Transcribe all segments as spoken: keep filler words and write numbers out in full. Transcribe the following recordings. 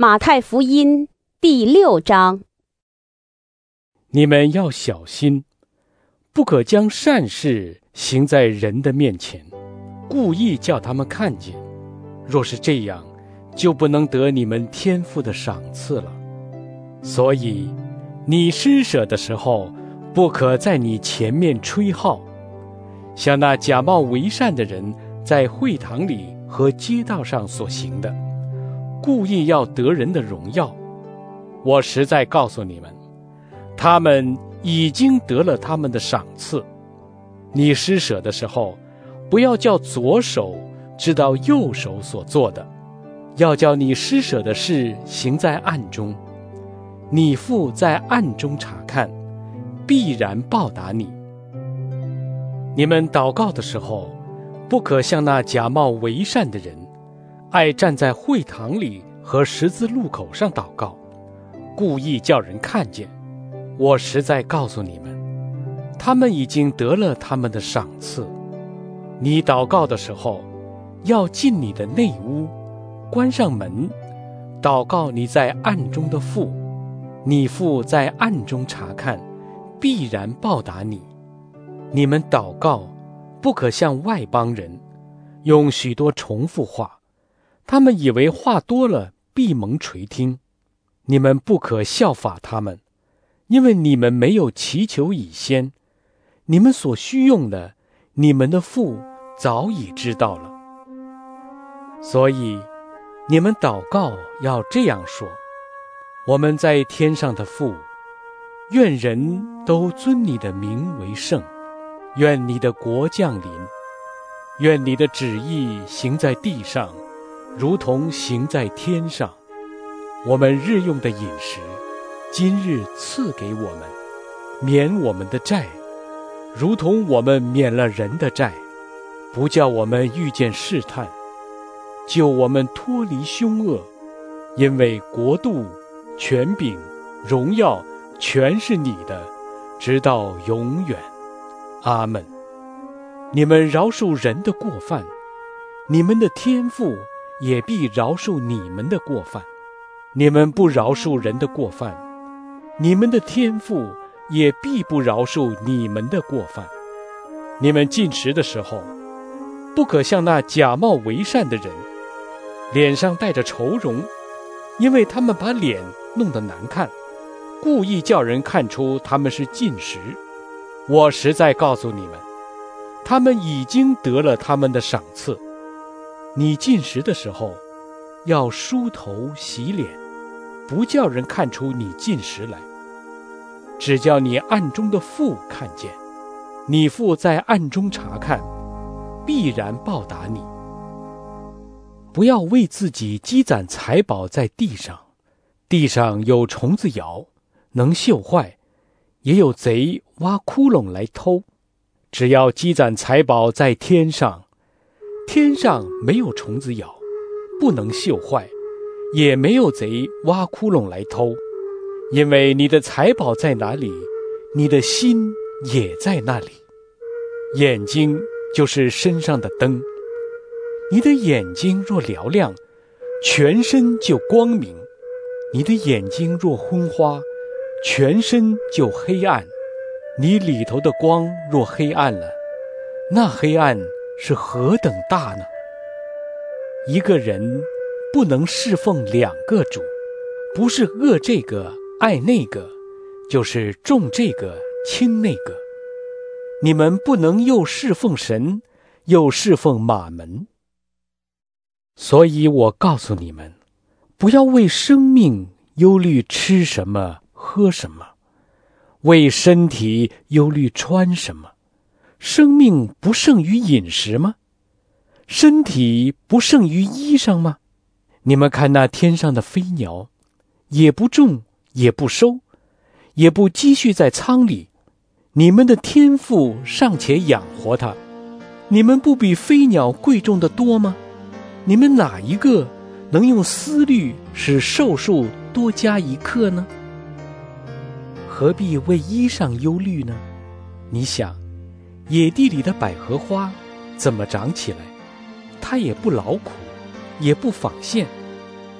马太福音第六章。 你们要小心，不可将善事行在人的面前，故意叫他们看见。若是这样，就不能得你们天父的赏赐了。所以，你施舍的时候，不可在你前面吹号，像那假冒为善的人在会堂里和街道上所行的，故意要得人的荣耀。我实在告诉你们，他们已经得了他们的赏赐。你施舍的时候，不要叫左手知道右手所做的，要叫你施舍的事行在暗中。你父在暗中查看，必然报答你。你们祷告的时候，不可像那假冒为善的人，爱站在会堂里和十字路口上祷告，故意叫人看见。我实在告诉你们，他们已经得了他们的赏赐。你祷告的时候，要进你的内屋，关上门，祷告你在暗中的父，你父在暗中查看，必然报答你。你们祷告，不可像外邦人，用许多重复话，他们以为话多了必蒙垂听。你们不可效法他们，因为你们没有祈求以先，你们所需用的，你们的父早已知道了。所以你们祷告要这样说：我们在天上的父，愿人都尊你的名为圣，愿你的国降临，愿你的旨意行在地上，如同行在天上。我们日用的饮食，今日赐给我们，免我们的债，如同我们免了人的债，不叫我们遇见试探，救我们脱离凶恶。因为国度、权柄、荣耀全是你的，直到永远。阿们。你们饶恕人的过犯，你们的天父也必饶恕你们的过犯。你们不饶恕人的过犯，你们的天父也必不饶恕你们的过犯。你们进食的时候，不可像那假冒为善的人，脸上带着愁容，因为他们把脸弄得难看，故意叫人看出他们是进食。我实在告诉你们，他们已经得了他们的赏赐。你进食的时候，要梳头洗脸，不叫人看出你进食来，只叫你暗中的父看见。你父在暗中查看，必然报答你。不要为自己积攒财宝在地上，地上有虫子咬，能锈坏，也有贼挖窟窿来偷。只要积攒财宝在天上，天上没有虫子咬，不能锈坏，也没有贼挖窟窿来偷。因为你的财宝在哪里，你的心也在那里。眼睛就是身上的灯，你的眼睛若嘹亮，全身就光明；你的眼睛若昏花，全身就黑暗。你里头的光若黑暗了，那黑暗是何等大呢？一个人不能侍奉两个主，不是恶这个爱那个，就是重这个轻那个。你们不能又侍奉神，又侍奉马门。所以我告诉你们，不要为生命忧虑吃什么喝什么，为身体忧虑穿什么。生命不胜于饮食吗？身体不胜于衣裳吗？你们看那天上的飞鸟，也不种，也不收，也不积蓄在仓里，你们的天父尚且养活它，你们不比飞鸟贵重的多吗？你们哪一个能用思虑使寿数多加一刻呢？何必为衣裳忧虑呢？你想，野地里的百合花怎么长起来？它也不劳苦，也不纺线。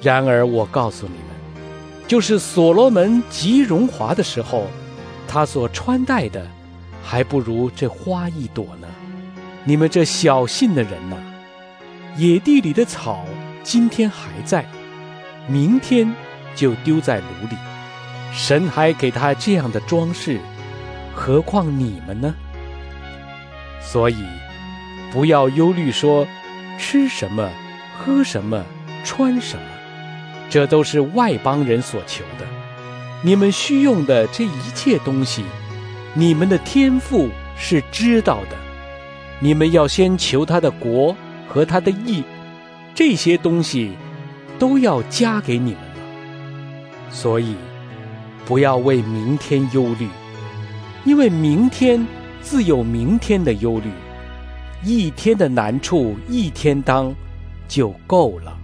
然而我告诉你们，就是所罗门极荣华的时候，他所穿戴的还不如这花一朵呢。你们这小信的人哪，野地里的草今天还在，明天就丢在炉里，神还给他这样的装饰，何况你们呢？所以不要忧虑说吃什么喝什么穿什么，这都是外邦人所求的。你们需用的这一切东西，你们的天父是知道的。你们要先求他的国和他的义，这些东西都要加给你们了。所以不要为明天忧虑，因为明天自有明天的忧虑，一天的难处一天当就够了。